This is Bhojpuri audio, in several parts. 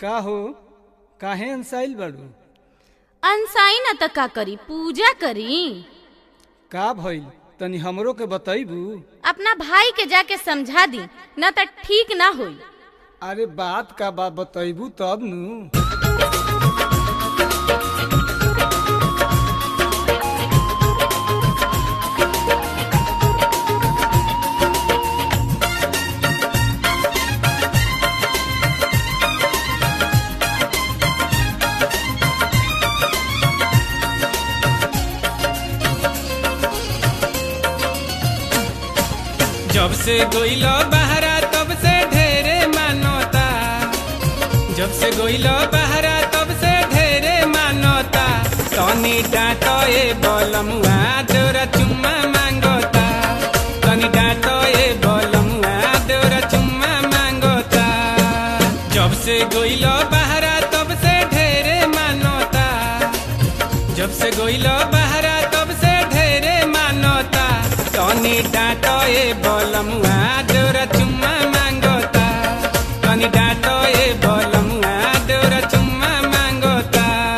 का हो काहे अनसाइल बाड़ू? अनसाई न त का करी, पूजा करी। का भइल तनी हमरो के बतैबू? अपना भाई के जाके समझा दी, न त ठीक ना होई। अरे बात का बात बतैबू तब नु। जब से गोइलो बहरा तब से ढेरे मानोता, जब से गोइलो बहरा तब से ढेरे मानोता। तनी डांटो ए बोलमुआ देवरा चुम्मा मांगोता, तनी डांटो ए बोलमुआ देवरा चुम्मा मांगोता। जब से गोइलो बहरा तब से ढेरे मानोता, जब से गोइलो बहरा तब से ढेरे मानोता। तनी डांटो ए बोलमुआ देवरा चुम्मा मांगोता, तनी डांटो ए बोलमुआ देवरा चुम्मा मांगोता।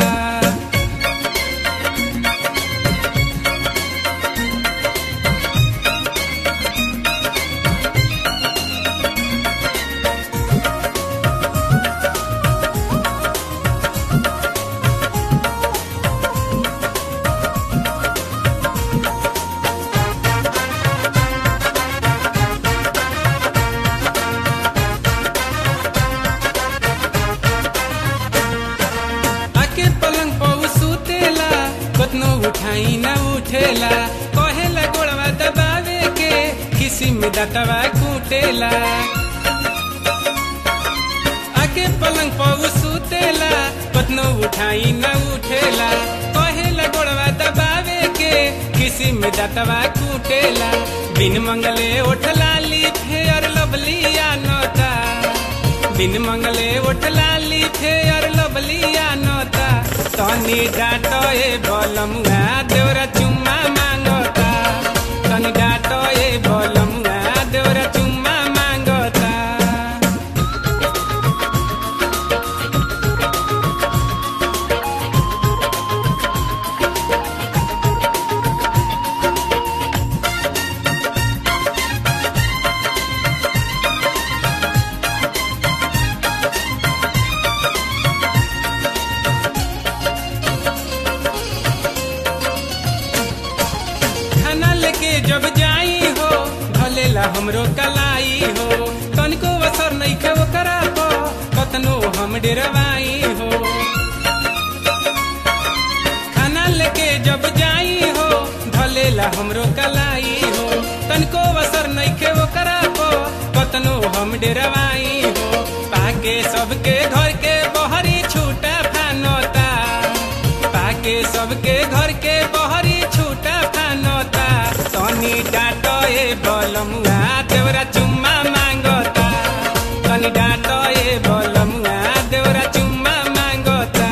कतनो उठाई न उठेला, कहेला गोड़वा दबावे के किसी में दतवा कूटेला। आके पलंग पर सुतेला, कतनो उठाई न उठेला, कहेला गोड़वा दबावे के किसी में दतवा कूटेला। बिन मंगले उठ लाली फेयर लवली आनोता, बिन मंगले उठ लाली फेयर लवली आनोता। तनी डांटो ए बोलमुआ देवरा चुम्मा मांगोता, तनी डांटो ए बोलमुआ देवरा चुम्मा मांगोता। जब जाई हो भलेला हमरो कलाई हो, तनिको असर नहीं खे ओकरा हो, कतनो हम डेरवाई हो। खाना लेके जब जाई हो भलेला हमरो कलाई हो, तनिको असर नहीं खे ओकरा हो, कतनो हम डेरवाई हो। पाके सबके घर के बहरी छूटा फानोता, पाके सबके घर के बहरी छूटा फानोता। तनी डांटो ए बोलमुआ देवरा चुम्मा मांगोता, तनी डांटो ए बोलमुआ देवरा चुम्मा मांगोता।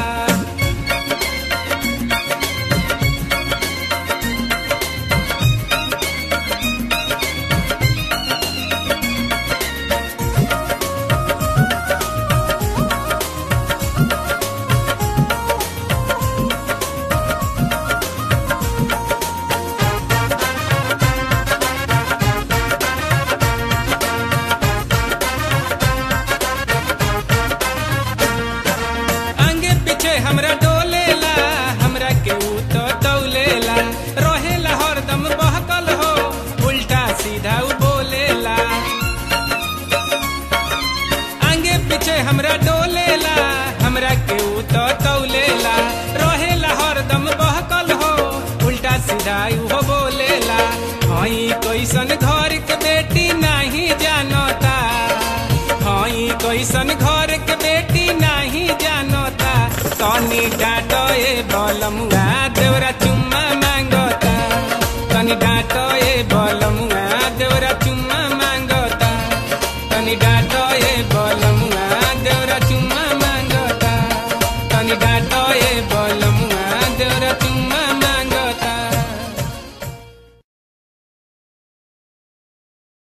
हमरा डोलेला, हमरा के ऊ तो दौलेला, रहेला हरदम बहकल हो, उल्टा सीधा ऊ बोलेला। आगे पीछे हमरा डोलेला, हमरा के ऊ तो दौलेला, रहेला हरदम बहकल हो, उल्टा सीधा ऊ बोलेला। हई कैसन घर के बेटी नहीं जानता, हई कैसन घर के बेटी नहीं जानता। तनी डांटो ए बोलमुआ